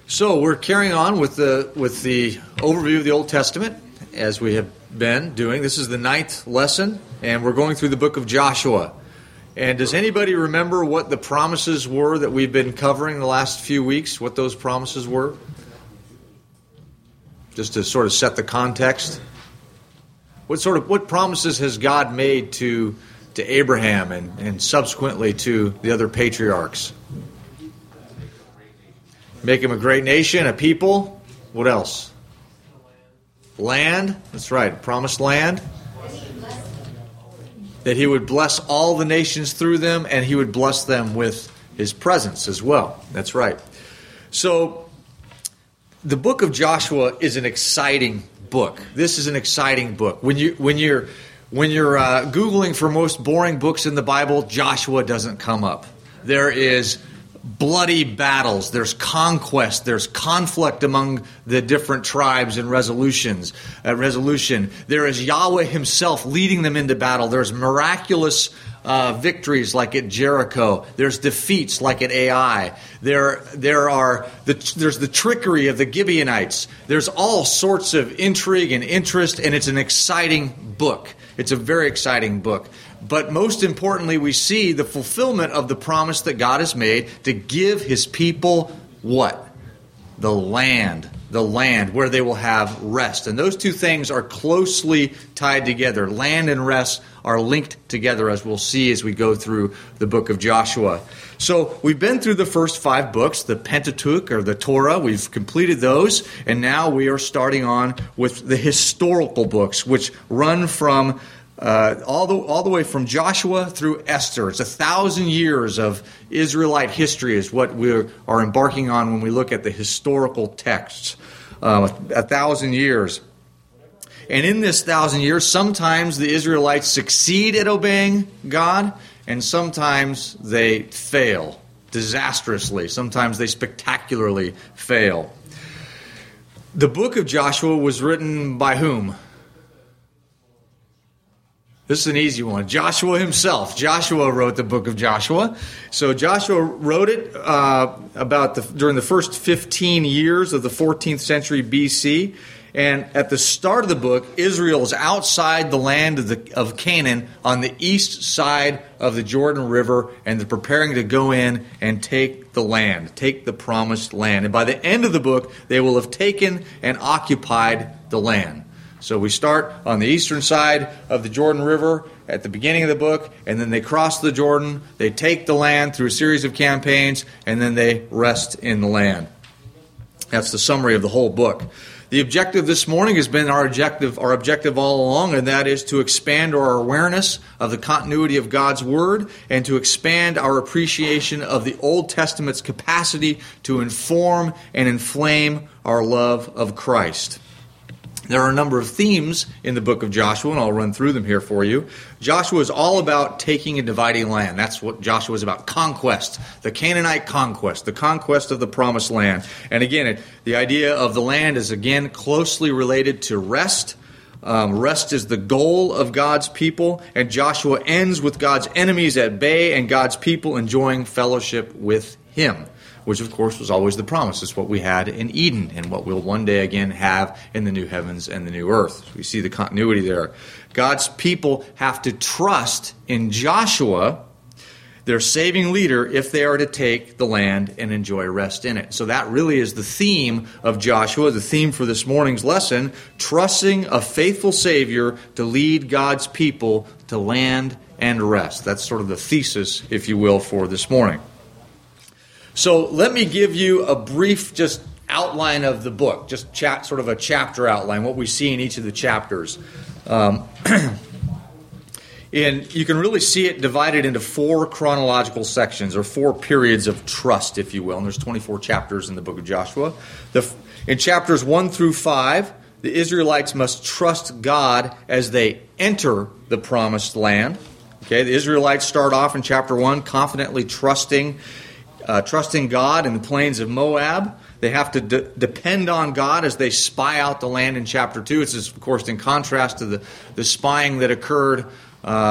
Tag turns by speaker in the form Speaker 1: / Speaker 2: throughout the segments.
Speaker 1: So we're carrying on with the overview of the Old Testament, as we have been doing. This is the 9th lesson, and we're going through the book of Joshua. And does anybody remember what the promises were that we've been covering the last few weeks? What those promises were? Just to sort of set the context. What promises has God made to Abraham and subsequently to the other patriarchs? Make him a great nation, a people. What else? Land. That's right. Promised land. That he would bless all the nations through them, and he would bless them with his presence as well. That's right. So, the book of Joshua is an exciting book. This is an exciting book. When you're Googling for most boring books in the Bible, Joshua doesn't come up. There is bloody battles, there's conquest, there's conflict among the different tribes and resolution. There is Yahweh himself leading them into battle. There's miraculous victories like at Jericho. There's defeats like at Ai. There's the trickery of the Gibeonites. There's all sorts of intrigue and interest, and it's an exciting book. It's a very exciting book. But most importantly, we see the fulfillment of the promise that God has made to give his people what? The land where they will have rest. And those two things are closely tied together. Land and rest are linked together, as we'll see as we go through the book of Joshua. So we've been through the first 5 books, the Pentateuch or the Torah. We've completed those, and now we are starting on with the historical books, which run from all the way from Joshua through Esther. It's 1,000 years of Israelite history is what we are embarking on when we look at the historical texts. 1,000 years. And in this 1,000 years, sometimes the Israelites succeed at obeying God, and sometimes they fail disastrously. Sometimes they spectacularly fail. The book of Joshua was written by whom? This is an easy one. Joshua himself. Joshua wrote the book of Joshua. So Joshua wrote it during the first 15 years of the 14th century BC. And at the start of the book, Israel is outside the land of Canaan on the east side of the Jordan River, and they're preparing to go in and take the land, take the promised land. And by the end of the book, they will have taken and occupied the land. So we start on the eastern side of the Jordan River at the beginning of the book, and then they cross the Jordan, they take the land through a series of campaigns, and then they rest in the land. That's the summary of the whole book. The objective this morning has been our objective all along, and that is to expand our awareness of the continuity of God's Word and to expand our appreciation of the Old Testament's capacity to inform and inflame our love of Christ. There are a number of themes in the book of Joshua, and I'll run through them here for you. Joshua is all about taking and dividing land. That's what Joshua is about. Conquest, the Canaanite conquest, the conquest of the promised land. And again, the idea of the land is again closely related to rest. Rest is the goal of God's people, and Joshua ends with God's enemies at bay and God's people enjoying fellowship with him, which of course was always the promise. It's what we had in Eden and what we'll one day again have in the new heavens and the new earth. We see the continuity there. God's people have to trust in Joshua, their saving leader, if they are to take the land and enjoy rest in it. So that really is the theme of Joshua, the theme for this morning's lesson, trusting a faithful Savior to lead God's people to land and rest. That's sort of the thesis, if you will, for this morning. So let me give you a brief just outline of the book, just sort of a chapter outline, what we see in each of the chapters. And you can really see it divided into 4 chronological sections, or 4 periods of trust, if you will. And there's 24 chapters in the book of Joshua. In chapters 1 through 5, the Israelites must trust God as they enter the promised land. Okay, the Israelites start off in chapter 1 confidently trusting God in the plains of Moab. They have to depend on God as they spy out the land in chapter 2. It's, of course, in contrast to the spying that occurred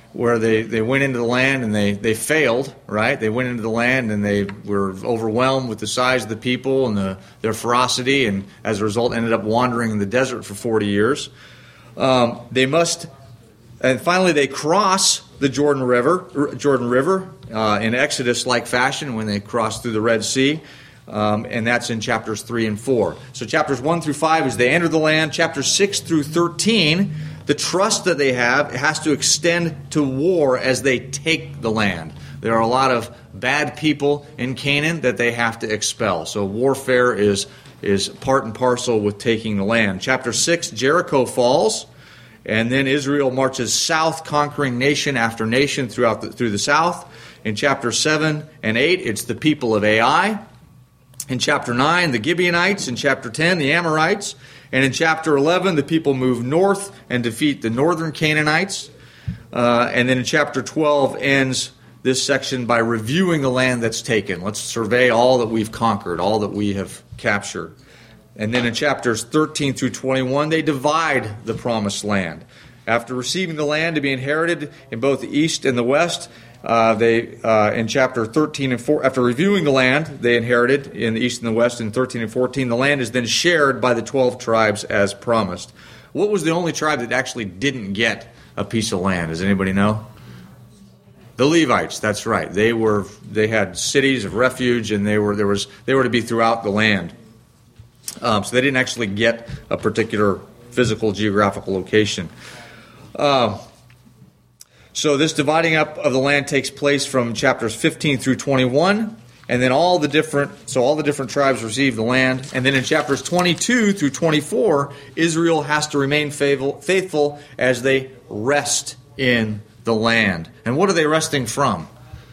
Speaker 1: where they went into the land and they failed, right? They went into the land and they were overwhelmed with the size of the people and their ferocity, and as a result ended up wandering in the desert for 40 years. And finally they cross the Jordan River in Exodus-like fashion when they cross through the Red Sea. And that's in chapters 3 and 4. So chapters 1 through 5 is they enter the land. Chapters 6 through 13, the trust that they have has to extend to war as they take the land. There are a lot of bad people in Canaan that they have to expel. So warfare is part and parcel with taking the land. Chapter 6, Jericho falls. And then Israel marches south, conquering nation after nation through the south. In chapter 7 and 8, it's the people of Ai. In chapter 9, the Gibeonites. In chapter 10, the Amorites. And in chapter 11, the people move north and defeat the northern Canaanites. And then in chapter 12 ends this section by reviewing the land that's taken. Let's survey all that we've conquered, all that we have captured. And then in chapters 13 through 21, they divide the promised land. After receiving the land to be inherited in both the east and the west, in chapter 13 and 4, after reviewing the land they inherited in the east and the west in 13 and 14, the land is then shared by the 12 tribes as promised. What was the only tribe that actually didn't get a piece of land? Does anybody know? The Levites, that's right. They had cities of refuge, and they were to be throughout the land. So they didn't actually get a particular physical geographical location. So this dividing up of the land takes place from chapters 15 through 21, and then all the different tribes receive the land. And then in chapters 22 through 24, Israel has to remain faithful as they rest in the land. And what are they resting from?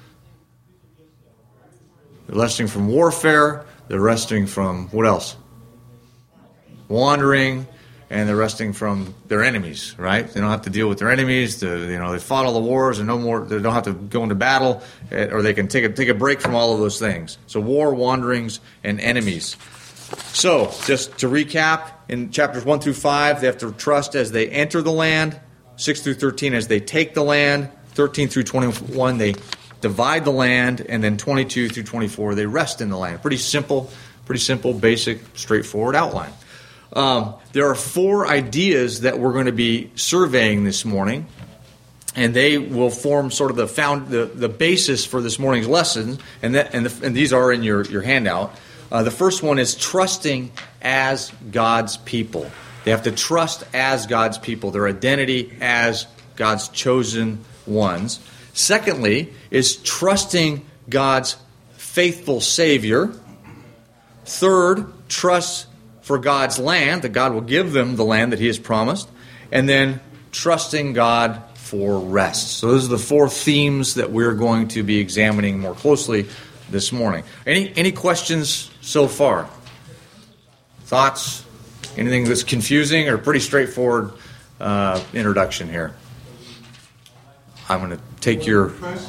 Speaker 1: They're resting from warfare. They're resting from what else? Wandering. And they're resting from their enemies, right? They don't have to deal with their enemies. They fought all the wars, and no more. They don't have to go into battle, or they can take a break from all of those things. So war, wanderings, and enemies. So just to recap, in chapters 1 through 5, they have to trust as they enter the land. 6 through 13 as they take the land. 13 through 21 they divide the land, and then 22 through 24 they rest in the land. Pretty simple, basic, straightforward outline. There are 4 ideas that we're going to be surveying this morning, and they will form sort of the basis for this morning's lesson, and these are in your handout. The first one is trusting as God's people. They have to trust as God's people, their identity as God's chosen ones. Secondly is trusting God's faithful Savior. Third, trust for God's land, that God will give them the land that He has promised. And then trusting God for rest. So those are the 4 themes that we're going to be examining more closely this morning. Any questions so far? Thoughts? Anything that's confusing, or pretty straightforward introduction here? I'm going to take your...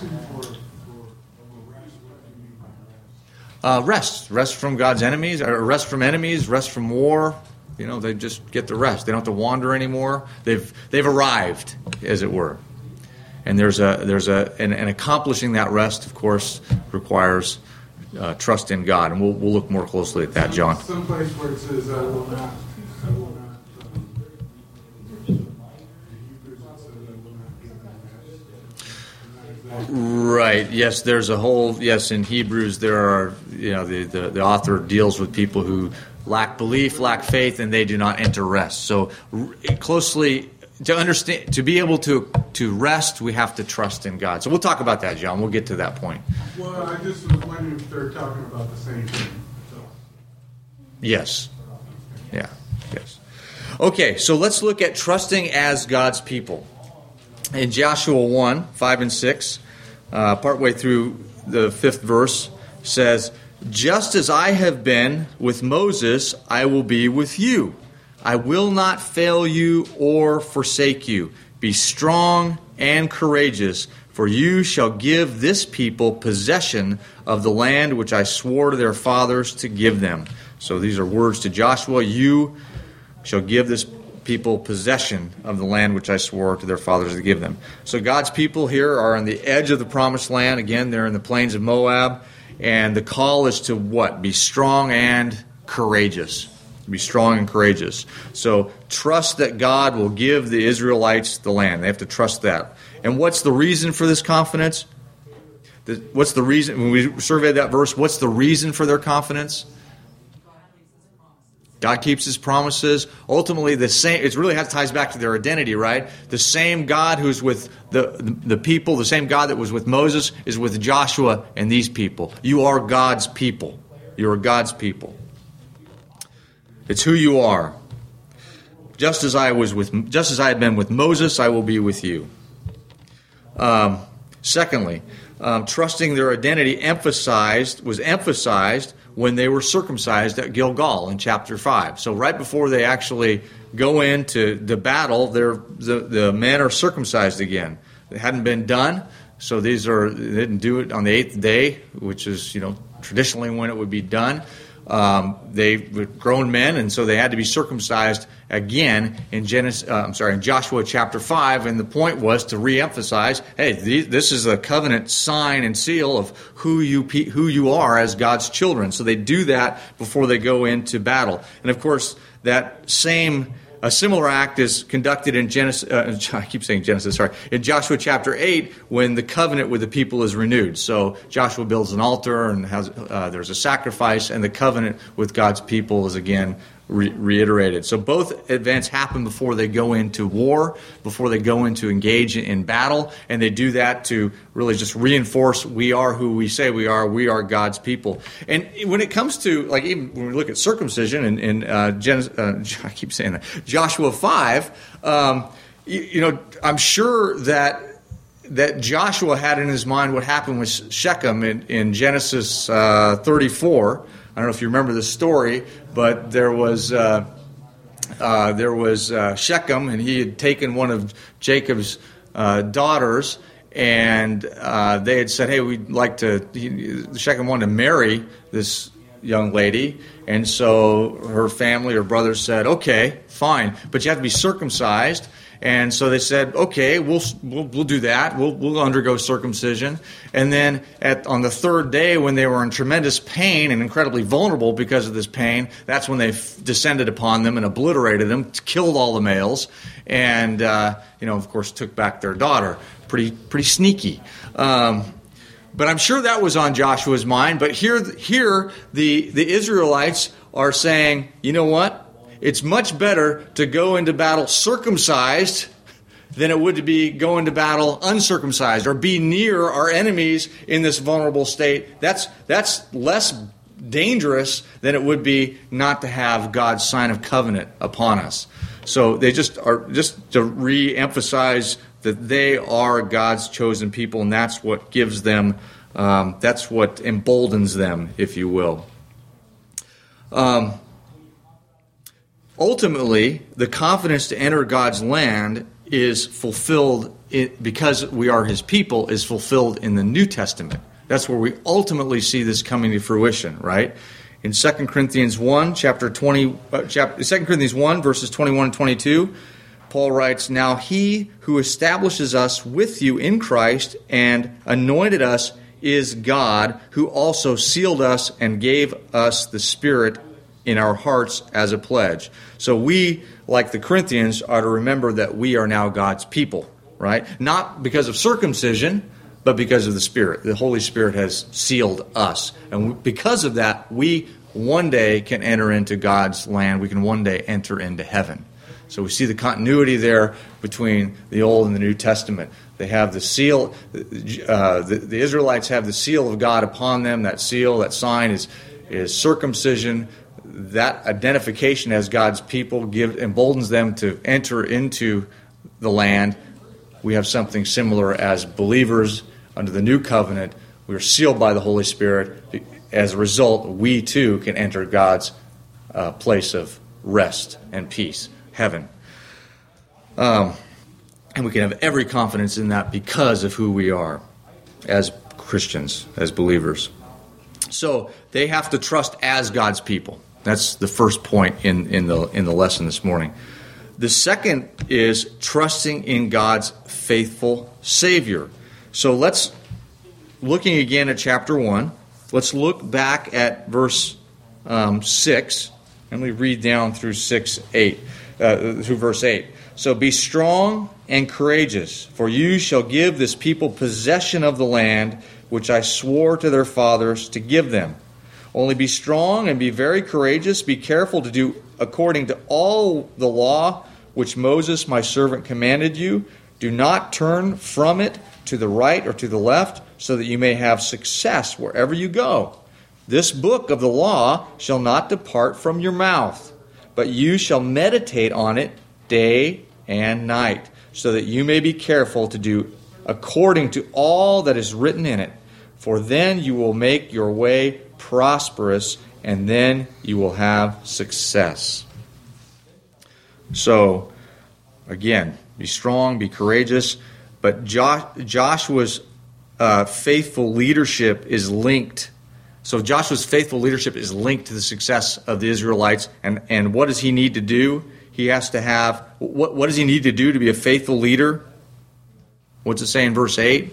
Speaker 1: Rest from God's enemies, or rest from enemies, rest from war. They just get the rest. They don't have to wander anymore. They've arrived, as it were. And and accomplishing that rest, of course, requires trust in God, and we'll look more closely at that, John.
Speaker 2: Some place where it says, "I will not."
Speaker 1: Right. Yes, there's a whole. Yes, in Hebrews there are. The author deals with people who lack belief, lack faith, and they do not enter rest. So closely to understand, to be able to rest, we have to trust in God. So we'll talk about that, John. We'll get to that point.
Speaker 2: Well, I just was wondering if they're talking about the same thing. So.
Speaker 1: Yes. Yeah. Yes. Okay. So let's look at trusting as God's people. In Joshua 1, 5 and 6, partway through the 5th verse, says, "Just as I have been with Moses, I will be with you. I will not fail you or forsake you. Be strong and courageous, for you shall give this people possession of the land which I swore to their fathers to give them." So these are words to Joshua. You shall give this people possession of the land which I swore to their fathers to give them. So God's people here are on the edge of the promised land. Again, they're in the plains of Moab. And the call is to what? Be strong and courageous. Be strong and courageous. So trust that God will give the Israelites the land. They have to trust that. And what's the reason for this confidence? What's the reason? When we surveyed that verse, what's the reason for their confidence? God keeps His promises. Ultimately, the same. It really ties back to their identity, right? The same God who's with the people, the same God that was with Moses, is with Joshua and these people. You are God's people. You are God's people. It's who you are. Just as I had been with Moses, I will be with you. Secondly, trusting their identity was emphasized when they were circumcised at Gilgal in chapter 5. So right before they actually go into the battle, the men are circumcised again. It hadn't been done, so they didn't do it on the 8th day, which is traditionally when it would be done. They were grown men, and so they had to be circumcised again in Joshua chapter 5. And the point was to reemphasize, hey, this is a covenant sign and seal of who you are as God's children. So they do that before they go into battle. And of course, a similar act is conducted in in Joshua chapter 8, when the covenant with the people is renewed. So Joshua builds an altar and there's a sacrifice, and the covenant with God's people is again reiterated. So both events happen before they go into war, before they go into engage in battle, and they do that to really just reinforce we are who we say we are God's people. And when it comes to, even when we look at circumcision in I keep saying that, Joshua 5, I'm sure that Joshua had in his mind what happened with Shechem in Genesis 34. I don't know if you remember the story, but there was Shechem, and he had taken one of Jacob's daughters, and they had said, hey, we'd like to, Shechem wanted to marry this young lady, and so her family or brothers said, okay, fine, but you have to be circumcised. And so they said, okay, we'll do that. We'll undergo circumcision. And then on the third day, when they were in tremendous pain and incredibly vulnerable because of this pain, that's when they descended upon them and obliterated them, killed all the males, and of course took back their daughter. Pretty sneaky. But I'm sure that was on Joshua's mind. But here the Israelites are saying, you know what? It's much better to go into battle circumcised than it would to be go into battle uncircumcised or be near our enemies in this vulnerable state. That's less dangerous than it would be not to have God's sign of covenant upon us. So they just to re-emphasize that they are God's chosen people, and that's what gives them, that's what emboldens them, if you will. Ultimately, the confidence to enter God's land is fulfilled because we are His people, is fulfilled in the New Testament. That's where we ultimately see this coming to fruition, right? In 2 Corinthians 1, 2 Corinthians 1, verses 21 and 22, Paul writes, "Now He who establishes us with you in Christ and anointed us is God, who also sealed us and gave us the Spirit in our hearts as a pledge." So we, like the Corinthians, are to remember that we are now God's people, right? Not because of circumcision, but because of the Spirit. The Holy Spirit has sealed us. And because of that, we one day can enter into God's land. We can one day enter into heaven. So we see the continuity there between the Old and the New Testament. They have the seal. The Israelites have the seal of God upon them. That seal, that sign is circumcision. That identification as God's people emboldens them to enter into the land. We have something similar as believers under the new covenant. We are sealed by the Holy Spirit. As a result, we too can enter God's place of rest and peace, heaven. And we can have every confidence in that because of who we are as Christians, as believers. So they have to trust as God's people. That's the first point in the lesson this morning. The second is trusting in God's faithful Savior. So looking again at chapter 1, let's look back at verse 6, and we read down through through verse 8. So be strong and courageous, for you shall give this people possession of the land which I swore to their fathers to give them. Only be strong and be very courageous. Be careful to do according to all the law which Moses my servant commanded you. Do not turn from it to the right or to the left, so that you may have success wherever you go. This book of the law shall not depart from your mouth, but you shall meditate on it day and night, so that you may be careful to do according to all that is written in it. For then you will make your way prosperous, and then you will have success. So, again, be strong, be courageous, but Joshua's faithful leadership is linked. So Joshua's faithful leadership is linked to the success of the Israelites. And what does he need to do? He has to have, what does he need to do to be a faithful leader? What's it say in verse 8?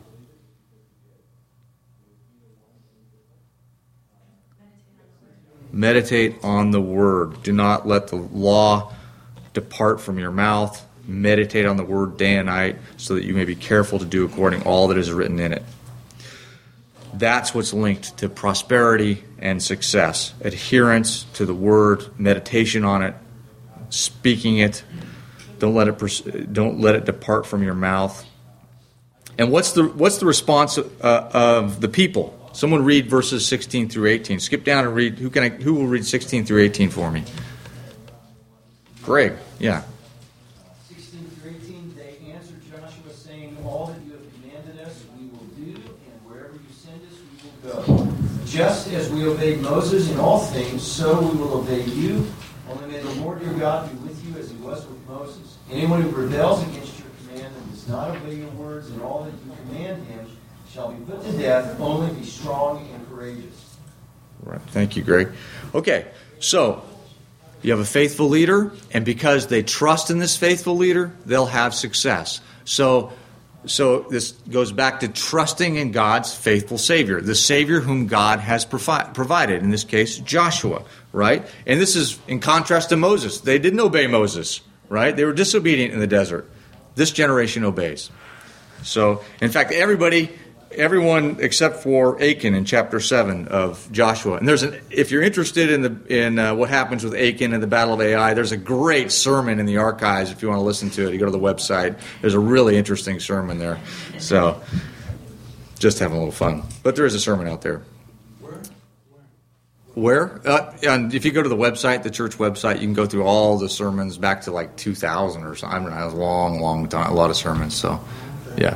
Speaker 1: Meditate on the word. Do not let the law depart from your mouth. Meditate on the word day and night, so that you may be careful to do according to all that is written in it. That's what's linked to prosperity and success. Adherence to the word, meditation on it, speaking it. Don't let it depart from your mouth. And what's the response of the people? Someone read verses 16 through 18. Skip down and read. Who will read 16 through 18 for me? Greg, yeah.
Speaker 3: 16 through 18, they answered Joshua, saying, all that you have commanded us we will do, and wherever you send us we will go. Just as we obeyed Moses in all things, so we will obey you. Only may the Lord your God be with you as he was with Moses. Anyone who rebels against your command and does not obey your words and all that you command him shall be put to death. Only be strong and courageous.
Speaker 1: Right. Thank you, Greg. Okay, so you have a faithful leader, and because they trust in this faithful leader, they'll have success. So this goes back to trusting in God's faithful Savior, the Savior whom God has provided, in this case, Joshua, right? And this is in contrast to Moses. They didn't obey Moses, right? They were disobedient in the desert. This generation obeys. So, in fact, everyone except for Achan in chapter 7 of Joshua. And if you're interested in what happens with Achan and the Battle of Ai, there's a great sermon in the archives if you want to listen to it. You go to the website. There's a really interesting sermon there. So, just having a little fun. But there is a sermon out there. Where? And if you go to the website, the church website, you can go through all the sermons back to like 2000 or something. I don't know, it was a long time, a lot of sermons. So, yeah.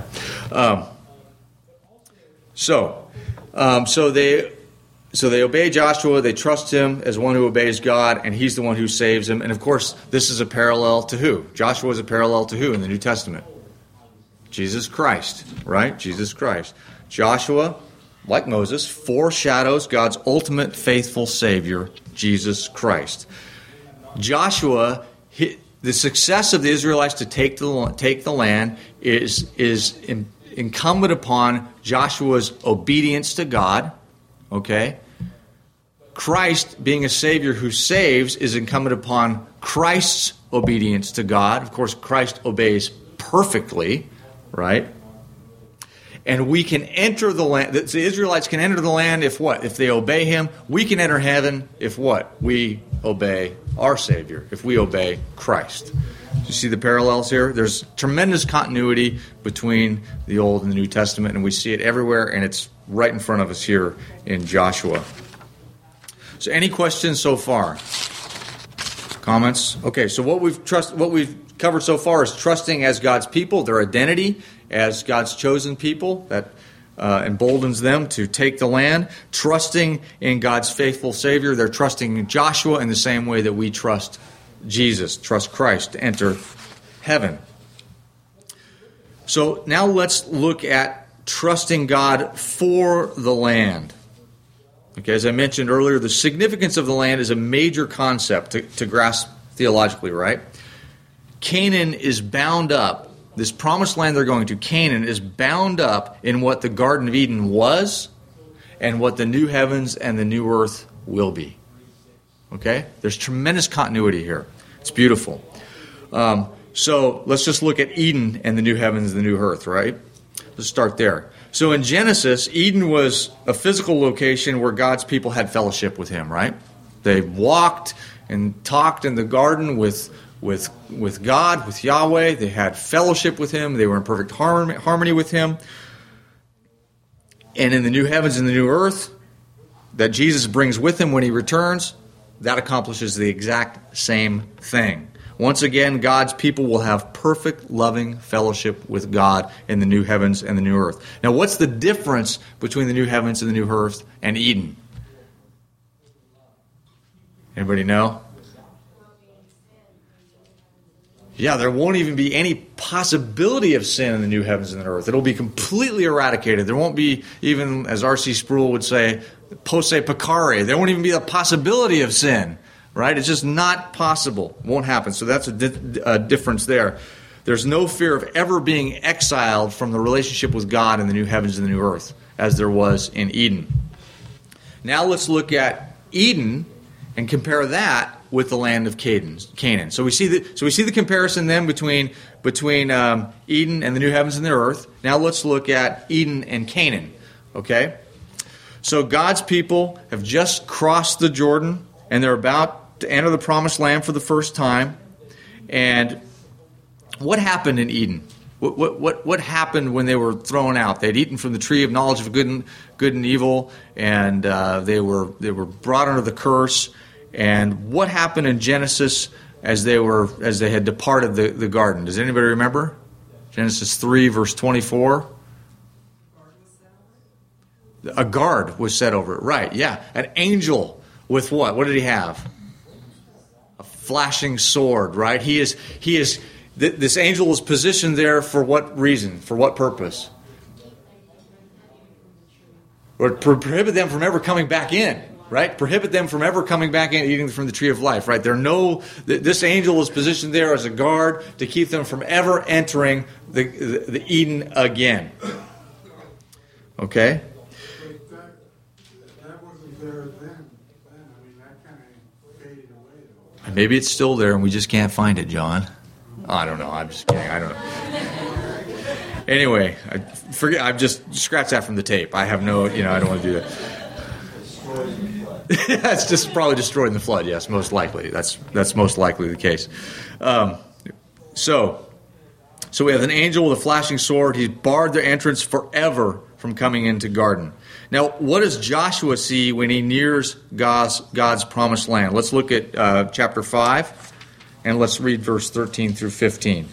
Speaker 1: So they obey Joshua, they trust him as one who obeys God, and he's the one who saves them. And of course, this is a parallel to who? Joshua is a parallel to who in the New Testament? Jesus Christ, right? Jesus Christ. Joshua, like Moses, foreshadows God's ultimate faithful Savior, Jesus Christ. Joshua, the success of the Israelites to take the land is incumbent upon Joshua's obedience to God, okay? Christ, being a Savior who saves, is incumbent upon Christ's obedience to God. Of course, Christ obeys perfectly, right? And we can enter the land. The Israelites can enter the land if what? If they obey him. We can enter heaven if what? We obey our Savior, if we obey Christ. Do you see the parallels here? There's tremendous continuity between the Old and the New Testament, and we see it everywhere, and it's right in front of us here in Joshua. So any questions so far? Comments? Okay, so what we've covered so far is trusting as God's people, their identity as God's chosen people that emboldens them to take the land. Trusting in God's faithful Savior, they're trusting in Joshua in the same way that we trust Jesus, trust Christ to enter heaven. So now let's look at trusting God for the land. Okay, as I mentioned earlier, the significance of the land is a major concept to grasp theologically, right? Canaan is bound up. This promised land they're going to, Canaan, is bound up in what the Garden of Eden was and what the new heavens and the new earth will be. Okay? There's tremendous continuity here. It's beautiful. So let's just look at Eden and the new heavens and the new earth, right? Let's start there. So in Genesis, Eden was a physical location where God's people had fellowship with Him, right? They walked and talked in the garden with God, with Yahweh. They had fellowship with Him. They were in perfect harmony with Him. And in the new heavens and the new earth that Jesus brings with Him when He returns, that accomplishes the exact same thing. Once again, God's people will have perfect, loving fellowship with God in the new heavens and the new earth. Now, what's the difference between the new heavens and the new earth and Eden? Anybody know? Yeah, there won't even be any possibility of sin in the new heavens and the earth. It'll be completely eradicated. There won't be even, as R.C. Sproul would say, posse peccare. There won't even be a possibility of sin. Right? It's just not possible. It won't happen. So that's a difference there. There's no fear of ever being exiled from the relationship with God in the new heavens and the new earth, as there was in Eden. Now let's look at Eden and compare that with the land of Canaan. So we see the comparison then between Eden and the new heavens and the earth. Now let's look at Eden and Canaan. Okay? So God's people have just crossed the Jordan, and they're about to enter the promised land for the first time. And what happened in Eden? What happened when they were thrown out? They'd eaten from the tree of knowledge of good and evil, and they were brought under the curse. And what happened in Genesis as they had departed the garden? Does anybody remember? Genesis 3, verse 24. A guard was set over it. Right, yeah. An angel with what? What did he have? A flashing sword, right? This angel is positioned there for what reason? For what purpose? Or to prohibit them from ever coming back in, right? Prohibit them from ever coming back in eating from the tree of life, right? This angel is positioned there as a guard to keep them from ever entering the Eden again. Okay? Maybe it's still there and we just can't find it, John. I don't know. I'm just kidding. I don't know. Anyway, I've just scratched that from the tape. I have no, I don't want to do that. It's just probably destroyed in the flood. Yes, most likely. That's most likely the case. So we have an angel with a flashing sword. He's barred their entrance forever from coming into garden. Now, what does Joshua see when he nears God's promised land? Let's look at chapter 5, and let's read verse 13 through 15.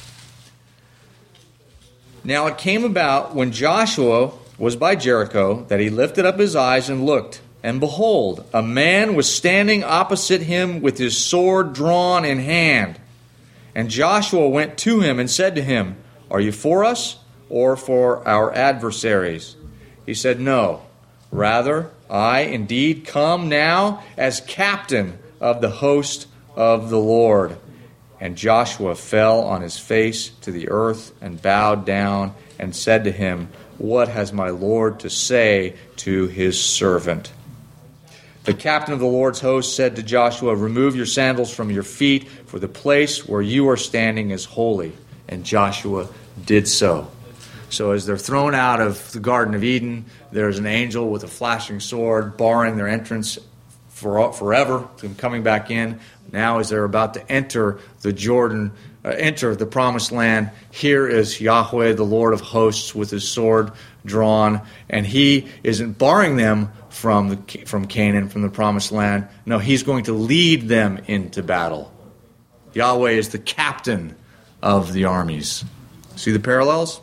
Speaker 1: Now it came about when Joshua was by Jericho that he lifted up his eyes and looked, and behold, a man was standing opposite him with his sword drawn in hand. And Joshua went to him and said to him, "Are you for us or for our adversaries?" He said, "No. Rather, I indeed come now as captain of the host of the Lord." And Joshua fell on his face to the earth and bowed down and said to him, "What has my Lord to say to his servant?" The captain of the Lord's host said to Joshua, "Remove your sandals from your feet, for the place where you are standing is holy." And Joshua did so. So as they're thrown out of the Garden of Eden, there's an angel with a flashing sword barring their entrance forever from coming back in. Now as they're about to enter the Jordan, enter the promised land, here is Yahweh, the Lord of hosts, with his sword drawn, and he isn't barring them from Canaan, from the promised land. No, he's going to lead them into battle. Yahweh is the captain of the armies. See the parallels?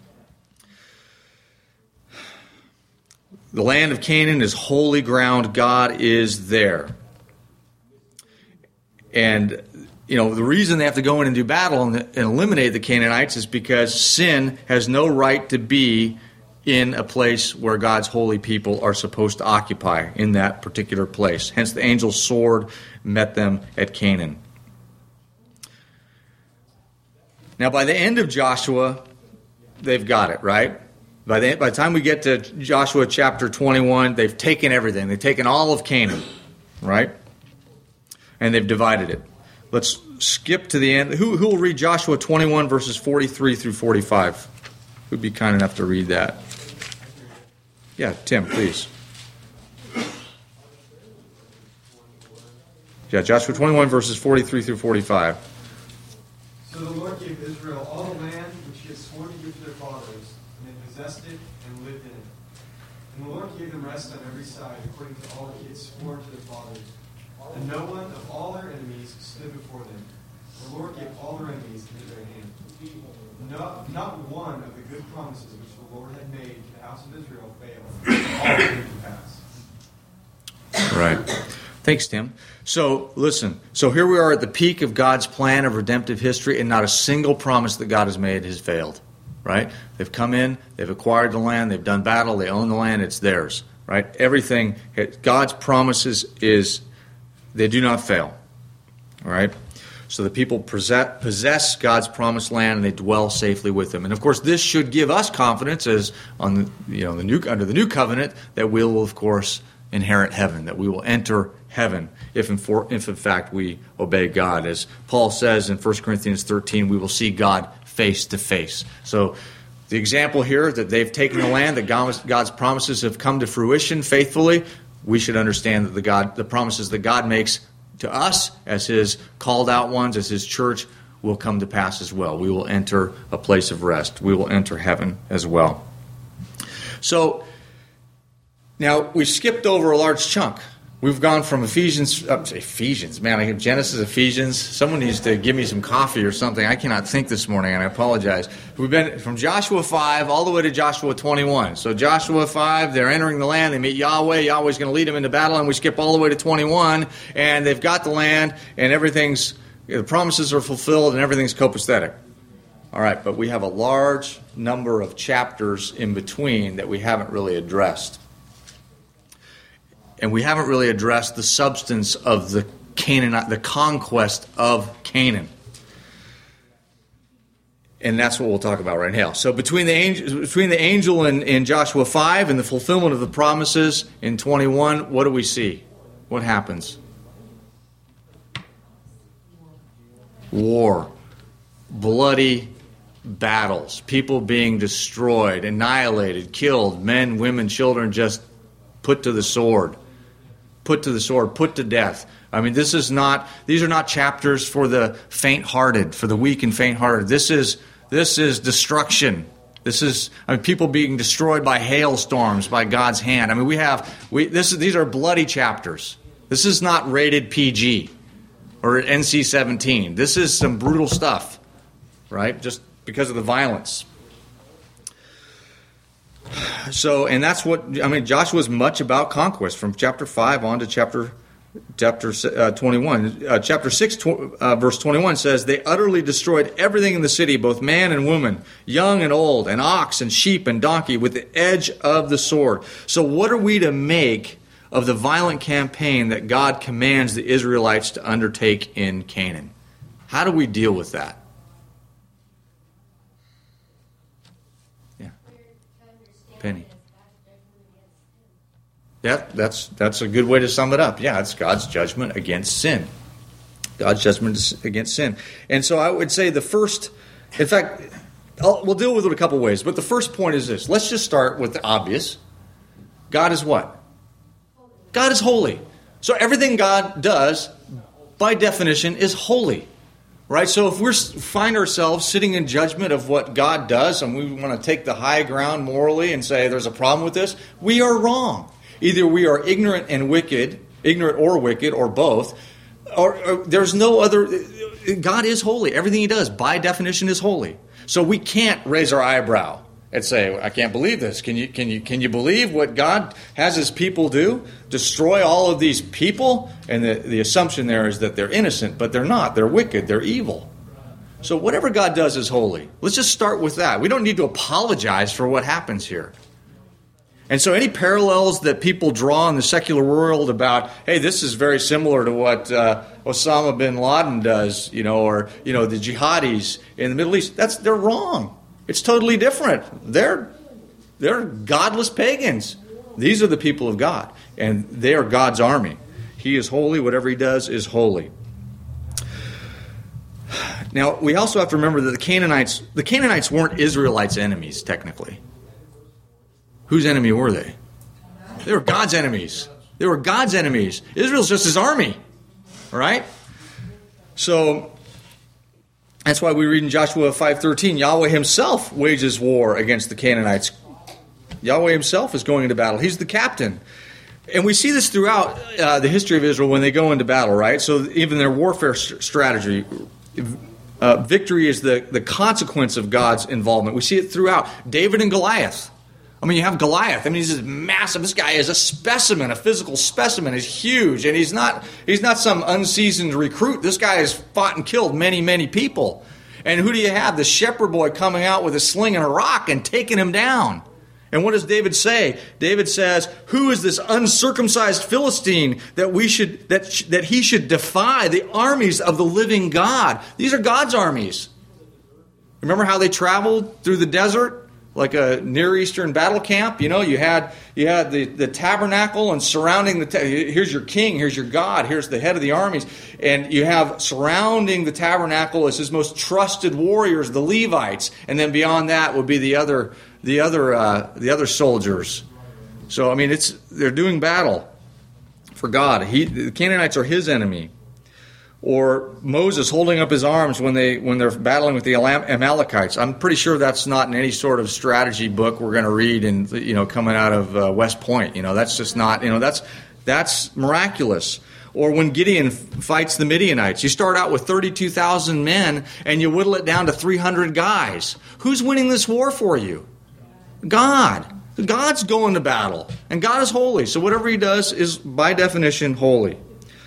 Speaker 1: The land of Canaan is holy ground. God is there. And, the reason they have to go in and do battle and eliminate the Canaanites is because sin has no right to be in a place where God's holy people are supposed to occupy, in that particular place. Hence the angel's sword met them at Canaan. Now, by the end of Joshua, they've got it, right? By the time we get to Joshua chapter 21, they've taken everything. They've taken all of Canaan, right? And they've divided it. Let's skip to the end. Who will read Joshua 21, verses 43 through 45? Who'd be kind enough to read that? Yeah, Tim, please. Yeah, Joshua 21, verses 43 through 45.
Speaker 4: So the Lord gave Israel all the land which he had sworn to give to their fathers, and they possessed it and lived in it. And the Lord gave them rest on every side, according to all that he had sworn to their fathers. And no one of all their enemies stood before them. The Lord gave all their enemies into their hand. Not one of the good promises which the Lord had made to the house of Israel failed. All came to pass.
Speaker 1: Right. Thanks, Tim. So, listen. So here we are at the peak of God's plan of redemptive history, and not a single promise that God has made has failed. Right? They've come in, they've acquired the land, they've done battle, they own the land, it's theirs. Right? Everything, God's promises they do not fail. All right? So the people possess God's promised land, and they dwell safely with Him. And of course, this should give us confidence, as on under the new covenant, that we will, of course, inherit heaven, that we will enter heaven if in fact we obey God. As Paul says in 1 Corinthians 13, we will see God face to face. So the example here that they've taken the land, that God's promises have come to fruition faithfully, we should understand that the promises that God makes to us as His called out ones, as His church, will come to pass as well. We will enter a place of rest. We will enter heaven as well. So now we've skipped over a large chunk. We've gone from Genesis, Ephesians. Someone needs to give me some coffee or something. I cannot think this morning, and I apologize. We've been from Joshua 5 all the way to Joshua 21. So Joshua 5, they're entering the land. They meet Yahweh. Yahweh's going to lead them into battle, and we skip all the way to 21, and they've got the land, and the promises are fulfilled, and everything's copacetic. All right, but we have a large number of chapters in between that we haven't really addressed. And we haven't really addressed the substance of the conquest of Canaan. And that's what we'll talk about right now. So between the angel in Joshua 5 and the fulfillment of the promises in 21, what do we see? What happens? War. Bloody battles. People being destroyed, annihilated, killed. Men, women, children just put to the sword. Put to death. I mean, these are not chapters for the faint-hearted, for the weak and faint-hearted. This is destruction. These people being destroyed by hailstorms, by God's hand. I mean, these are bloody chapters. This is not rated PG or NC-17. This is some brutal stuff, right? Just because of the violence. So, and that's Joshua's much about conquest from chapter 5 on to chapter 21. Chapter 6, verse 21 says, they utterly destroyed everything in the city, both man and woman, young and old, and ox and sheep and donkey, with the edge of the sword. So what are we to make of the violent campaign that God commands the Israelites to undertake in Canaan? How do we deal with that? Penny. Yeah, that's a good way to sum it up. Yeah, it's God's judgment against sin. God's judgment against sin. And so I would say we'll deal with it a couple ways, but the first point is this. Let's just start with the obvious. God is what? God is holy. So everything God does, by definition, is holy. Right? So if we find ourselves sitting in judgment of what God does, and we want to take the high ground morally and say there's a problem with this, we are wrong. Either we are ignorant or wicked, or both. Or there's no other. God is holy. Everything He does, by definition, is holy. So we can't raise our eyebrow and say, I can't believe this. Can you believe what God has His people do? Destroy all of these people? And the assumption there is that they're innocent, but they're not. They're wicked. They're evil. So whatever God does is holy. Let's just start with that. We don't need to apologize for what happens here. And so any parallels that people draw in the secular world about, hey, this is very similar to what Osama bin Laden does, or the jihadis in the Middle East, they're wrong. It's totally different. They're godless pagans. These are the people of God, and they are God's army. He is holy. Whatever he does is holy. Now, we also have to remember that the Canaanites weren't Israelites' enemies, technically. Whose enemy were they? They were God's enemies. They were God's enemies. Israel's just his army. All right? So, that's why we read in Joshua 5:13, Yahweh himself wages war against the Canaanites. Yahweh himself is going into battle. He's the captain. And we see this throughout the history of Israel when they go into battle, right? So even their warfare strategy, victory is the consequence of God's involvement. We see it throughout. David and Goliath. I mean, you have Goliath. I mean, he's massive. This guy is a specimen, a physical specimen. He's huge, and he's not some unseasoned recruit. This guy has fought and killed many, many people. And who do you have? The shepherd boy coming out with a sling and a rock and taking him down. And what does David say? David says, "Who is this uncircumcised Philistine that he should defy the armies of the living God?" These are God's armies. Remember how they traveled through the desert? Like a Near Eastern battle camp, you had the tabernacle, and surrounding here's your king, here's your God, here's the head of the armies, and you have surrounding the tabernacle as his most trusted warriors, the Levites, and then beyond that would be the other soldiers. So I mean, they're doing battle for God. The Canaanites are his enemy. Or Moses holding up his arms when they're battling with the Amalekites. I'm pretty sure that's not in any sort of strategy book we're going to read coming out of West Point. That's just not, that's miraculous. Or when Gideon fights the Midianites, you start out with 32,000 men and you whittle it down to 300 guys. Who's winning this war for you? God. God's going to battle, and God is holy. So whatever he does is by definition holy.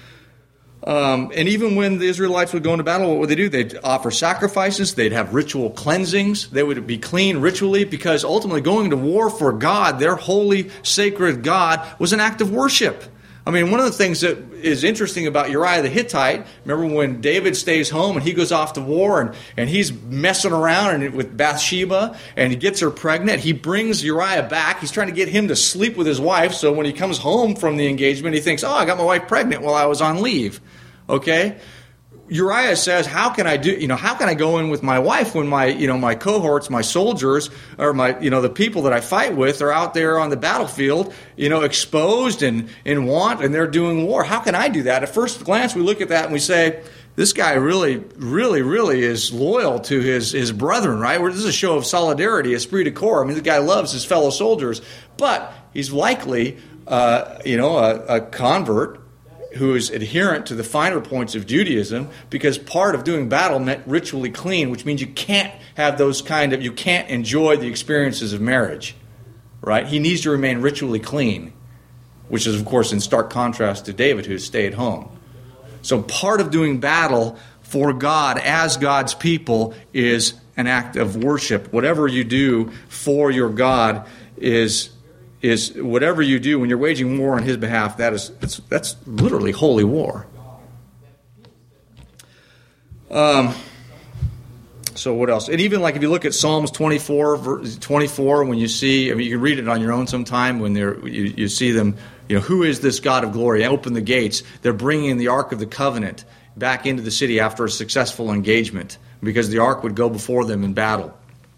Speaker 1: And even when the Israelites would go into battle, what would they do? They'd offer sacrifices. They'd have ritual cleansings. They would be clean ritually, because ultimately going to war for God, their holy, sacred God, was an act of worship. I mean, one of the things that is interesting about Uriah the Hittite, remember when David stays home and he goes off to war and he's messing around with Bathsheba and he gets her pregnant. He brings Uriah back. He's trying to get him to sleep with his wife, so when he comes home from the engagement, he thinks, I got my wife pregnant while I was on leave. Okay? Uriah says, how can I go in with my wife when my cohorts, my soldiers, or the people that I fight with are out there on the battlefield, exposed and in want, and they're doing war. How can I do that? At first glance, we look at that and we say, this guy really, really, really is loyal to his brethren, right? This is a show of solidarity, esprit de corps. I mean, the guy loves his fellow soldiers, but he's likely, a convert who is adherent to the finer points of Judaism, because part of doing battle meant ritually clean, which means you can't have you can't enjoy the experiences of marriage, right? He needs to remain ritually clean, which is, of course, in stark contrast to David, who stayed home. So part of doing battle for God as God's people is an act of worship. Whatever you do for your God is whatever you do when you're waging war on his behalf, that's literally holy war. So what else? And even like if you look at Psalms 24, when you see, you can read it on your own sometime when you see them, who is this God of glory? Open the gates. They're bringing the Ark of the Covenant back into the city after a successful engagement, because the Ark would go before them in battle.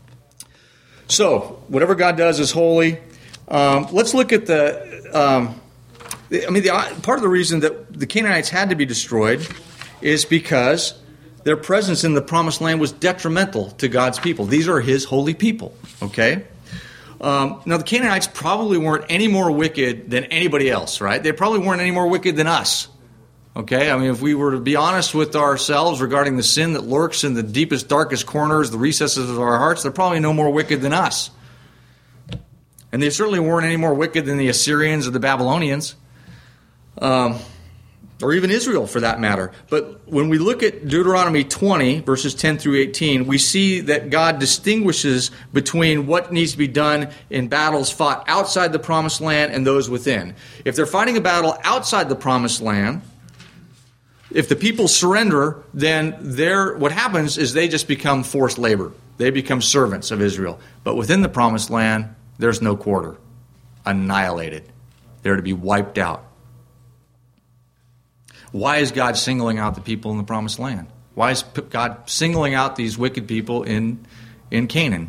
Speaker 1: So whatever God does is holy. Let's look at part of the reason that the Canaanites had to be destroyed is because their presence in the Promised Land was detrimental to God's people. These are his holy people, okay? Now, the Canaanites probably weren't any more wicked than anybody else, right? They probably weren't any more wicked than us, okay? I mean, if we were to be honest with ourselves regarding the sin that lurks in the deepest, darkest corners, the recesses of our hearts, they're probably no more wicked than us. And they certainly weren't any more wicked than the Assyrians or the Babylonians. or even Israel for that matter. But when we look at Deuteronomy 20, verses 10 through 18, we see that God distinguishes between what needs to be done in battles fought outside the promised land and those within. If they're fighting a battle outside the promised land, if the people surrender, then what happens is they just become forced labor. They become servants of Israel. But within the promised land, there's no quarter. Annihilated. They're to be wiped out. Why is God singling out the people in the promised land? Why is God singling out these wicked people in Canaan?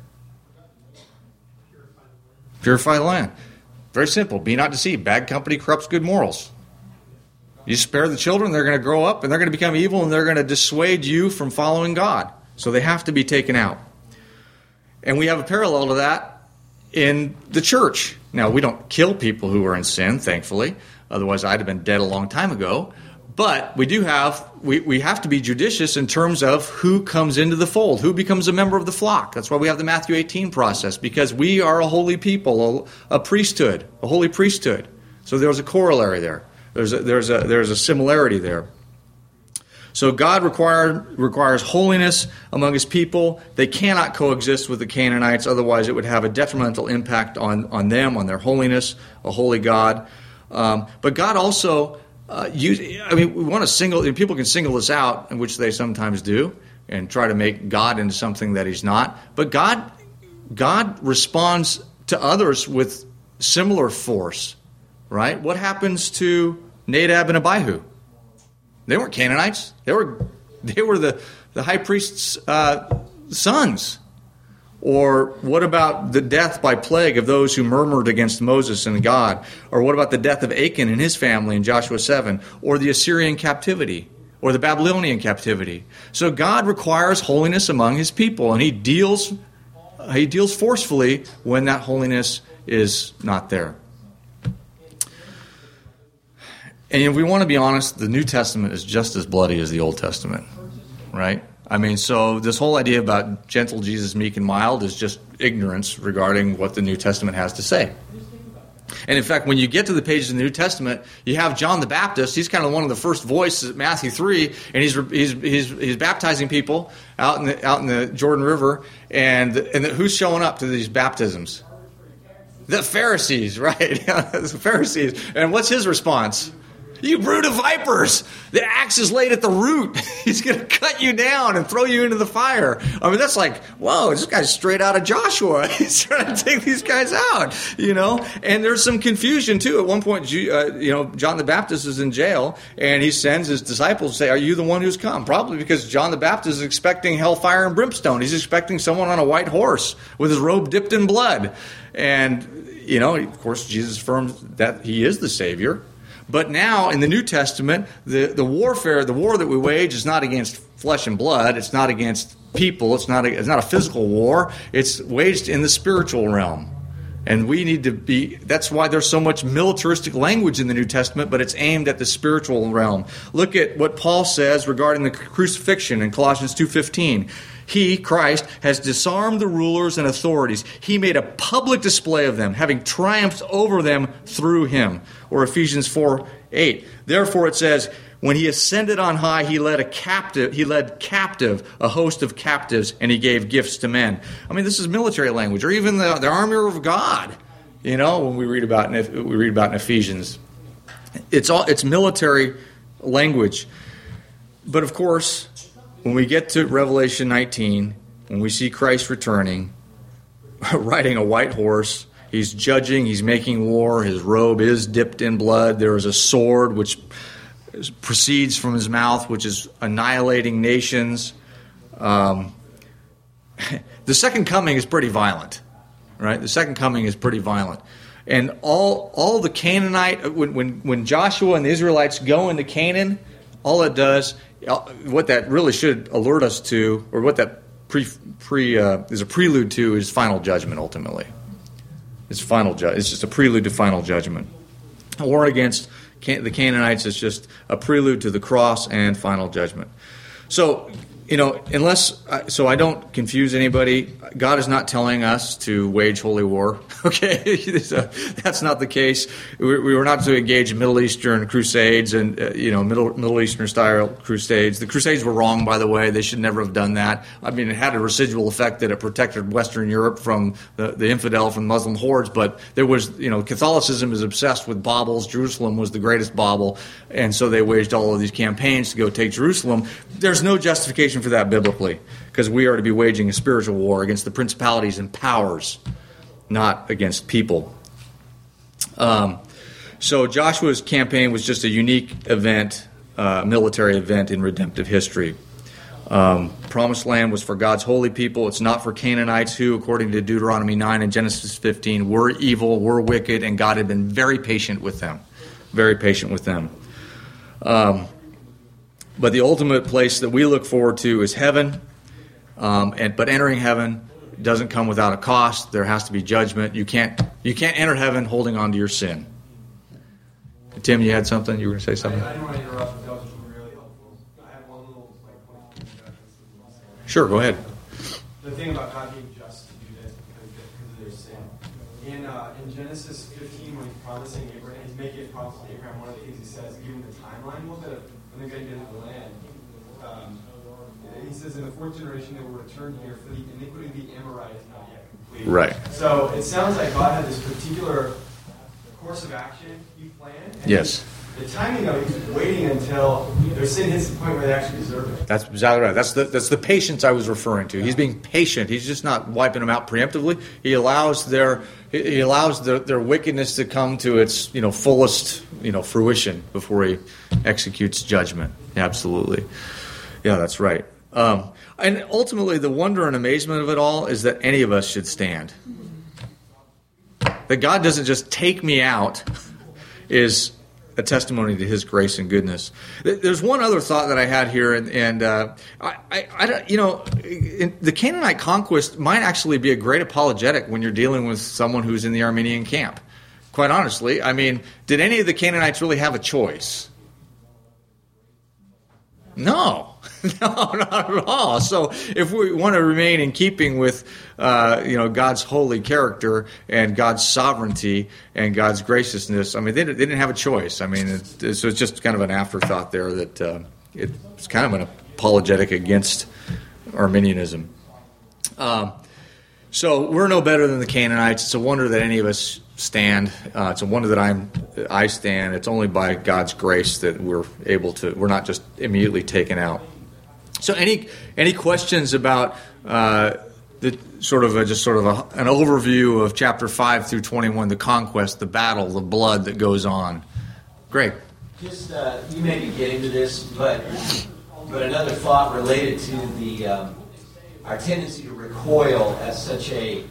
Speaker 1: Purify the land. Very simple. Be not deceived. Bad company corrupts good morals. You spare the children, they're going to grow up and they're going to become evil and they're going to dissuade you from following God. So they have to be taken out. And we have a parallel to that in the church. Now, we don't kill people who are in sin, thankfully. Otherwise, I'd have been dead a long time ago. But we have to be judicious in terms of who comes into the fold, who becomes a member of the flock. That's why we have the Matthew 18 process, because we are a holy people, a priesthood, a holy priesthood. So there's a corollary there. There's a similarity there. So God requires holiness among his people. They cannot coexist with the Canaanites, otherwise it would have a detrimental impact on them, on their holiness, a holy God. But God also, we want to people can single this out, which they sometimes do, and try to make God into something that he's not. But God responds to others with similar force, right? What happens to Nadab and Abihu? They weren't Canaanites. They were the high priest's sons. Or what about the death by plague of those who murmured against Moses and God? Or what about the death of Achan and his family in Joshua 7? Or the Assyrian captivity? Or the Babylonian captivity? So God requires holiness among his people, and he deals forcefully when that holiness is not there. And if we want to be honest, the New Testament is just as bloody as the Old Testament, right? So this whole idea about gentle Jesus, meek and mild is just ignorance regarding what the New Testament has to say. And in fact, when you get to the pages of the New Testament, you have John the Baptist. He's kind of one of the first voices at Matthew 3, and he's baptizing people out in the Jordan River. And who's showing up to these baptisms? The Pharisees, right? The Pharisees. And what's his response? You brood of vipers! The axe is laid at the root. He's going to cut you down and throw you into the fire. That's like, whoa, this guy's straight out of Joshua. He's trying to take these guys out, And there's some confusion, too. At one point, John the Baptist is in jail, and he sends his disciples to say, are you the one who's come? Probably because John the Baptist is expecting hellfire and brimstone. He's expecting someone on a white horse with his robe dipped in blood. And, of course, Jesus affirms that he is the Savior. But now, in the New Testament, the war that we wage is not against flesh and blood. It's not against people. It's not a physical war. It's waged in the spiritual realm. And we need to be, that's why there's so much militaristic language in the New Testament, but it's aimed at the spiritual realm. Look at what Paul says regarding the crucifixion in Colossians 2:15. He, Christ, has disarmed the rulers and authorities. He made a public display of them, having triumphed over them through him. Or Ephesians 4:8. Therefore it says, when he ascended on high, he led captive a host of captives, and he gave gifts to men. This is military language, or even the army of God. When we read about in Ephesians, it's military language. But of course, when we get to Revelation 19, when we see Christ returning, riding a white horse, he's judging, he's making war, his robe is dipped in blood, there is a sword which proceeds from his mouth, which is annihilating nations. The second coming is pretty violent, right? The second coming is pretty violent. And all the Canaanite, when Joshua and the Israelites go into Canaan, all it does, what that really should alert us to, or what that is a prelude to, is final judgment. Ultimately, it's just a prelude to final judgment. A war against the Canaanites is just a prelude to the cross and final judgment. So, so I don't confuse anybody, God is not telling us to wage holy war. Okay, that's not the case. We were not to engage in Middle Eastern crusades and Middle Eastern style crusades. The crusades were wrong, by the way. They should never have done that. I mean, it had a residual effect that it protected Western Europe from the infidel, from Muslim hordes. But there was, Catholicism is obsessed with baubles. Jerusalem was the greatest bauble, and so they waged all of these campaigns to go take Jerusalem. There's no justification for that biblically, because we are to be waging a spiritual war against the principalities and powers, not against people. So Joshua's campaign was just a unique event, military event in redemptive history. Promised land was for God's holy people. It's not for Canaanites who, according to Deuteronomy 9 and Genesis 15, were evil, were wicked, and God had been very patient with them. Very patient with them. But the ultimate place that we look forward to is heaven. But entering heaven doesn't come without a cost. There has to be judgment. You can't enter heaven holding on to your sin. Tim, you had something? You were going to say something?
Speaker 4: I didn't want to interrupt, but that was really helpful. I have one little point.
Speaker 1: Sure, go ahead.
Speaker 4: The thing about God being just to do this because of their sin. In Genesis 15, when he's promising Abraham, he's making a promise to Abraham. One of the things he says, given the timeline, when they're going to get into the land, he says, in the fourth generation they will return here, for the iniquity of the Amorite is not yet complete.
Speaker 1: Right.
Speaker 4: So it sounds like God had this particular course of action he planned. And
Speaker 1: Yes.
Speaker 4: The timing of it, he's waiting until their sin hits the point where they actually deserve it.
Speaker 1: That's exactly right. That's the patience I was referring to. He's being patient. He's just not wiping them out preemptively. He allows their wickedness to come to its fullest fruition before he executes judgment. Absolutely. Yeah, that's right. And ultimately, the wonder and amazement of it all is that any of us should stand. That God doesn't just take me out is a testimony to His grace and goodness. There's one other thought that I had here, and I don't, the Canaanite conquest might actually be a great apologetic when you're dealing with someone who's in the Armenian camp. Quite honestly, I mean, did any of the Canaanites really have a choice? No, not at all. So if we want to remain in keeping with, God's holy character and God's sovereignty and God's graciousness, I mean, they didn't have a choice. I mean, so it's just kind of an afterthought there that it's kind of an apologetic against Arminianism. So we're no better than the Canaanites. It's a wonder that any of us stand. It's a wonder that I stand. It's only by God's grace that we're not just immediately taken out. So any questions about an overview of chapter 5 through 21, the conquest, the battle, the blood that goes on? Greg.
Speaker 3: Just you may be getting to this, but another thought related to our tendency to recoil at such a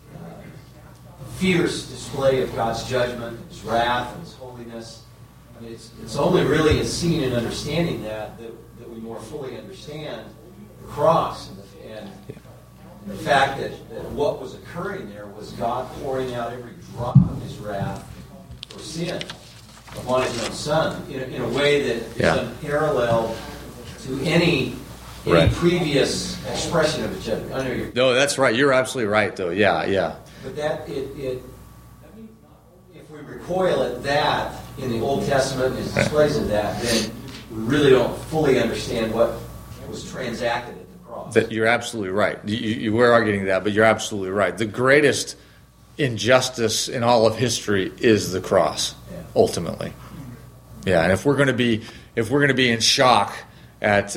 Speaker 3: fierce display of God's judgment, His wrath, and His holiness. I mean, it's only really in seeing and understanding that we more fully understand the cross and the fact that what was occurring there was God pouring out every drop of His wrath for sin upon His own Son in a way that is unparalleled to any previous expression of His judgment. I know you're...
Speaker 1: No, that's right. You're absolutely right, though. Yeah.
Speaker 3: But if we recoil at that in the Old Testament and displays of that, then we really don't fully understand what was transacted at the cross.
Speaker 1: You're absolutely right. You were arguing that, but you're absolutely right. The greatest injustice in all of history is the cross, ultimately. Yeah, and if we're going to be in shock at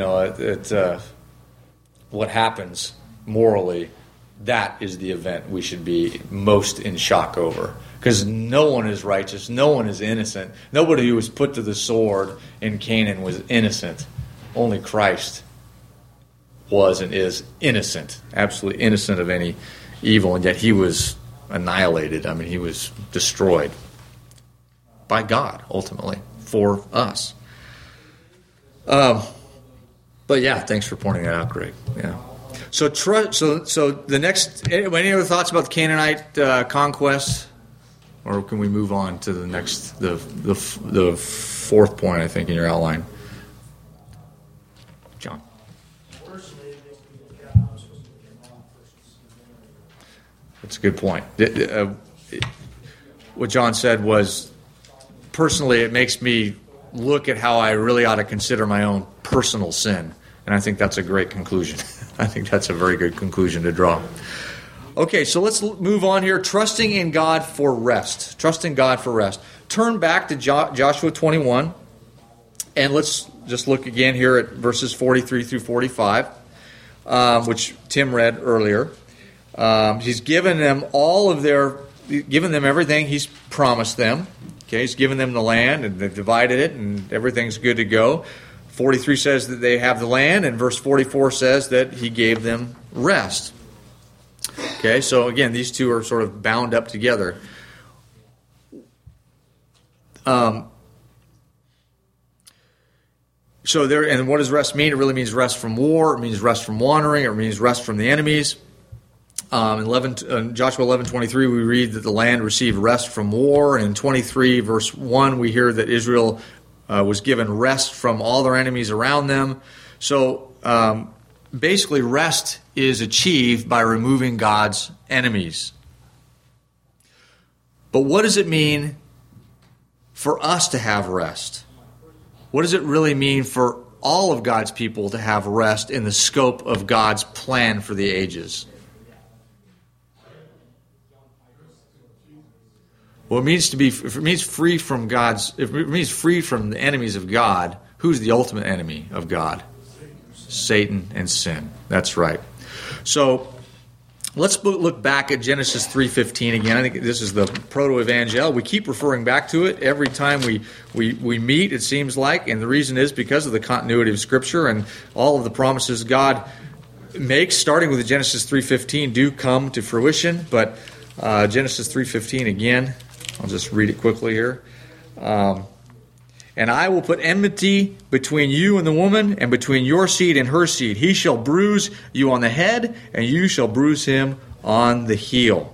Speaker 1: what happens morally, that is the event we should be most in shock over. Because no one is righteous, no one is innocent. Nobody who was put to the sword in Canaan was innocent. Only Christ was and is innocent, absolutely innocent of any evil, and yet He was annihilated. I mean, He was destroyed by God, ultimately, for us. But yeah, thanks for pointing that out, Greg. Yeah. So the next. Any other thoughts about the Canaanite conquest, or can we move on to the next, the fourth point, I think, in your outline, John? That's a good point. What John said was, personally, it makes me look at how I really ought to consider my own personal sin. And I think that's a great conclusion. I think that's a very good conclusion to draw. Okay, so let's move on here. Trusting in God for rest. Trusting God for rest. Turn back to Joshua 21, and let's just look again here at verses 43 through 45, which Tim read earlier. He's given them given them everything he's promised them. Okay, he's given them the land, and they've divided it, and everything's good to go. 43 says that they have the land, and verse 44 says that he gave them rest. Okay, so again, these two are sort of bound up together. So there, and what does rest mean? It really means rest from war. It means rest from wandering. It means rest from the enemies. In Joshua 11:23, we read that the land received rest from war. In 23, verse 1, we hear that Israel was given rest from all their enemies around them. So basically, rest is achieved by removing God's enemies. But what does it mean for us to have rest? What does it really mean for all of God's people to have rest in the scope of God's plan for the ages? Well, it means if it means free from if it means free from the enemies of God, who's the ultimate enemy of God? Satan and sin. That's right. So let's look back at Genesis 3:15 again. I think this is the proto-evangel. We keep referring back to it every time we meet, it seems like, and the reason is because of the continuity of Scripture and all of the promises God makes, starting with Genesis 3:15, do come to fruition. But Genesis 3:15 again, I'll just read it quickly here. And I will put enmity between you and the woman, and between your seed and her seed. He shall bruise you on the head, and you shall bruise him on the heel.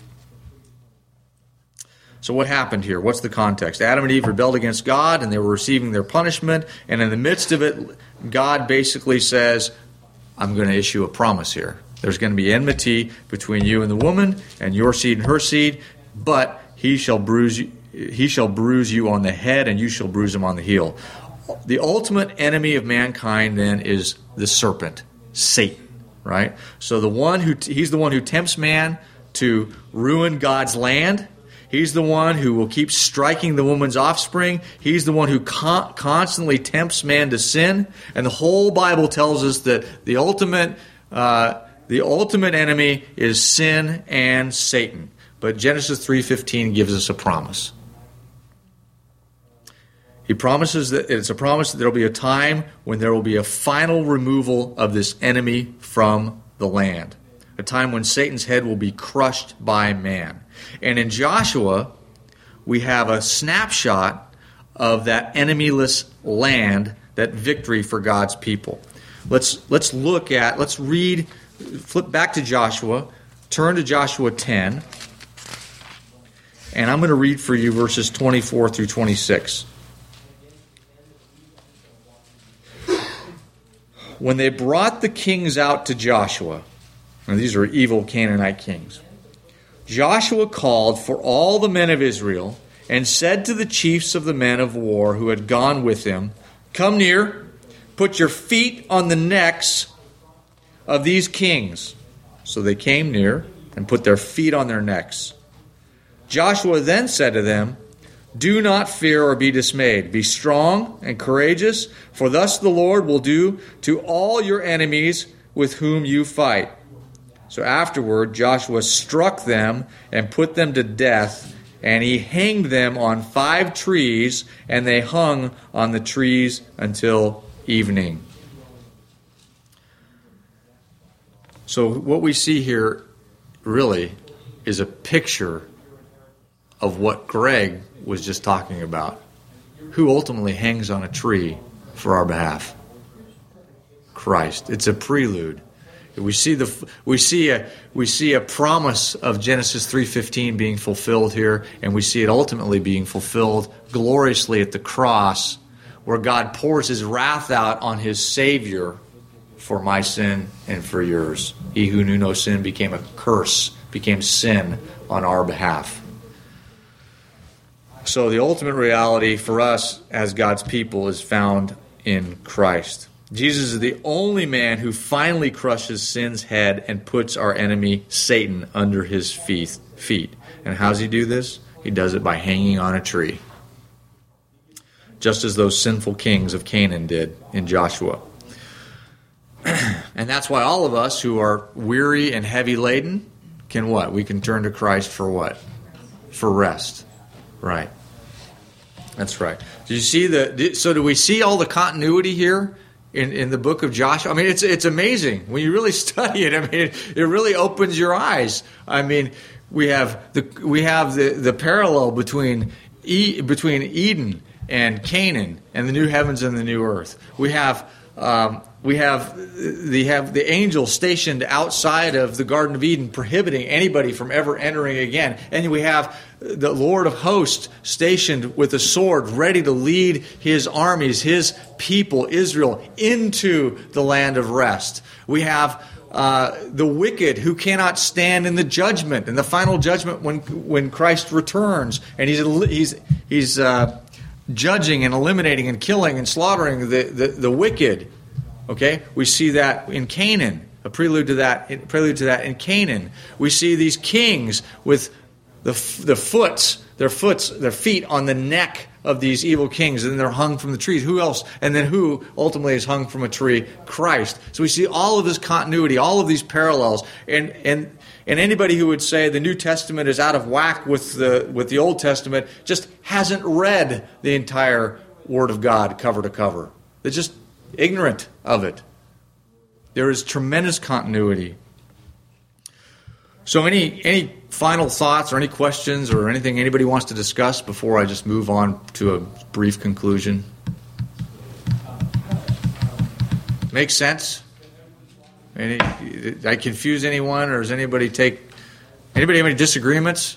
Speaker 1: So what happened here? What's the context? Adam and Eve rebelled against God, and they were receiving their punishment. And in the midst of it, God basically says, I'm going to issue a promise here. There's going to be enmity between you and the woman, and your seed and her seed, but he shall bruise you on the head, and you shall bruise him on the heel. The ultimate enemy of mankind then is the serpent, Satan, right? So he's the one who tempts man to ruin God's land. He's the one who will keep striking the woman's offspring. He's the one who constantly tempts man to sin. And the whole Bible tells us that the ultimate enemy is sin and Satan. But Genesis 3:15 gives us a promise. He promises that it's a promise that there will be a time when there will be a final removal of this enemy from the land. A time when Satan's head will be crushed by man. And in Joshua, we have a snapshot of that enemyless land, that victory for God's people. Let's read, flip back to Joshua, turn to Joshua 10, and I'm going to read for you verses 24 through 26. When they brought the kings out to Joshua, and these are evil Canaanite kings, Joshua called for all the men of Israel and said to the chiefs of the men of war who had gone with him, come near, put your feet on the necks of these kings. So they came near and put their feet on their necks. Joshua then said to them, do not fear or be dismayed. Be strong and courageous, for thus the Lord will do to all your enemies with whom you fight. So afterward, Joshua struck them and put them to death, and he hanged them on 5 trees, and they hung on the trees until evening. So what we see here really is a picture of what Greg was just talking about. Who ultimately hangs on a tree for our behalf? Christ. It's a prelude. We see a promise of Genesis 3:15 being fulfilled here, and we see it ultimately being fulfilled gloriously at the cross, where God pours his wrath out on his Savior for my sin and for yours. He who knew no sin became a curse became sin on our behalf. So the ultimate reality for us as God's people is found in Christ. Jesus is the only man who finally crushes sin's head and puts our enemy Satan under his feet. And how does he do this? He does it by hanging on a tree. Just as those sinful kings of Canaan did in Joshua. And that's why all of us who are weary and heavy laden can what? We can turn to Christ for what? For rest. Right. That's right. Did you see so do we see all the continuity here in the book of Joshua? I mean, it's amazing. When you really study it, I mean, it really opens your eyes. I mean, we have the parallel between Eden and Canaan and the new heavens and the new earth. We have the angel stationed outside of the Garden of Eden, prohibiting anybody from ever entering again. And we have the Lord of hosts stationed with a sword, ready to lead his armies, his people, Israel, into the land of rest. We have the wicked who cannot stand in the judgment, in the final judgment when Christ returns, and he's judging and eliminating and killing and slaughtering the wicked. Okay, we see that in Canaan, a prelude to that in Canaan. We see these kings with their feet on the neck of these evil kings, and then they're hung from the trees. Who else? And then who ultimately is hung from a tree? Christ. So we see all of this continuity, all of these parallels, and anybody who would say the New Testament is out of whack with the Old Testament just hasn't read the entire Word of God cover to cover. They're just ignorant of it. There is tremendous continuity. So any final thoughts or any questions or anything anybody wants to discuss before I just move on to a brief conclusion? Makes sense? I confuse anyone, or does anybody have any disagreements?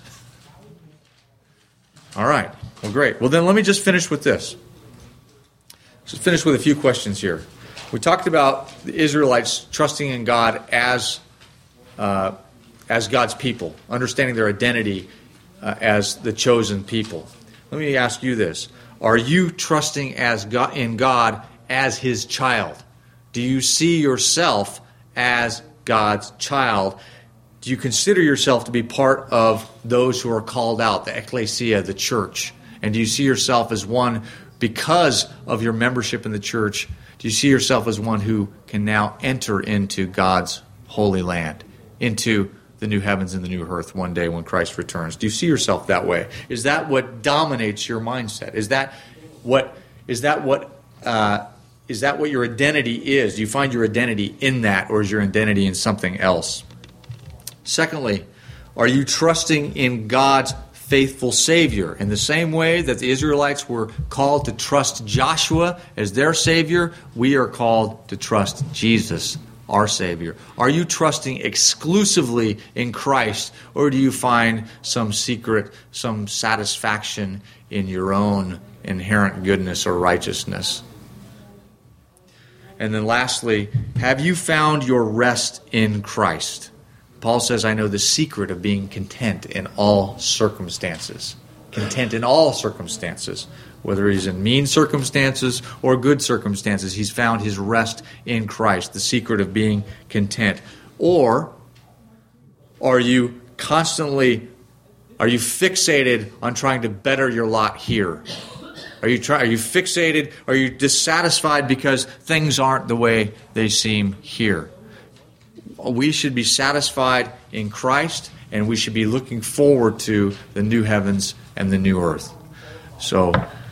Speaker 1: All right. Well, great. Well, then let me just finish with this. Let's finish with a few questions here. We talked about the Israelites trusting in God as God's people, understanding their identity as the chosen people. Let me ask you this. Are you trusting in God as His child? Do you see yourself as God's child? Do you consider yourself to be part of those who are called out, the ecclesia, the church? And do you see yourself as one, because of your membership in the church, do you see yourself as one who can now enter into God's holy land, into the new heavens and the new earth one day when Christ returns? Do you see yourself that way? Is that what dominates your mindset? Is that what your identity is? Do you find your identity in that, or is your identity in something else? Secondly, are you trusting in God's faithful Savior? In the same way that the Israelites were called to trust Joshua as their Savior, we are called to trust Jesus, our Savior. Are you trusting exclusively in Christ, or do you find some satisfaction in your own inherent goodness or righteousness? And then lastly, have you found your rest in Christ? Paul says, I know the secret of being content in all circumstances. Content in all circumstances. Whether he's in mean circumstances or good circumstances, he's found his rest in Christ, the secret of being content. Or are you fixated on trying to better your lot here? Are you fixated? Are you dissatisfied because things aren't the way they seem here? We should be satisfied in Christ, and we should be looking forward to the new heavens and the new earth. So,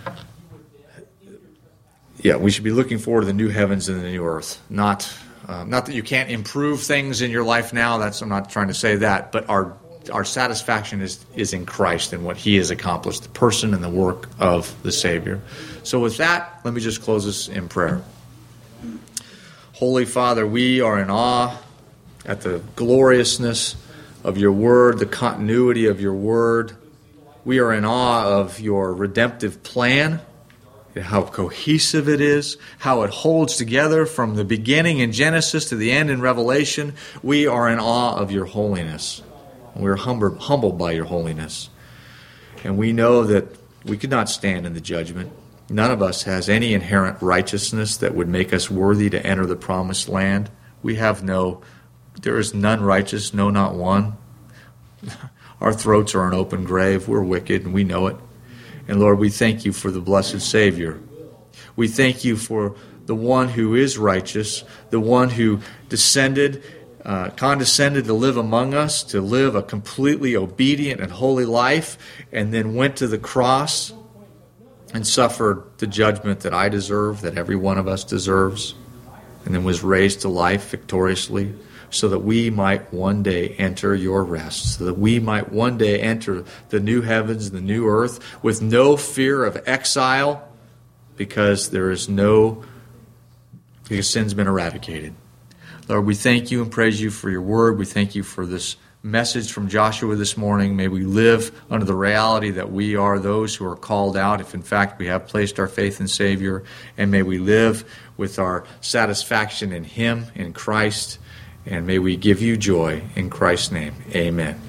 Speaker 1: we should be looking forward to the new heavens and the new earth. Not that you can't improve things in your life now. I'm not trying to say that, but our satisfaction is in Christ and what He has accomplished, the person and the work of the Savior. So with that, let me just close this in prayer. Holy Father, we are in awe at the gloriousness of your word, the continuity of your word. We are in awe of your redemptive plan, how cohesive it is, how it holds together from the beginning in Genesis to the end in Revelation. We are in awe of your holiness. We're humbled by your holiness. And we know that we could not stand in the judgment. None of us has any inherent righteousness that would make us worthy to enter the promised land. There is none righteous, no, not one. Our throats are an open grave. We're wicked, and we know it. And Lord, we thank you for the blessed Savior. We thank you for the one who is righteous, the one who condescended to live among us, to live a completely obedient and holy life, and then went to the cross and suffered the judgment that I deserve, that every one of us deserves, and then was raised to life victoriously, so that we might one day enter your rest, so that we might one day enter the new heavens, the new earth, with no fear of exile, because sin's been eradicated. Lord, we thank you and praise you for your word. We thank you for this message from Joshua this morning. May we live under the reality that we are those who are called out, if in fact we have placed our faith in Savior. And may we live with our satisfaction in Him, in Christ. And may we give you joy in Christ's name. Amen.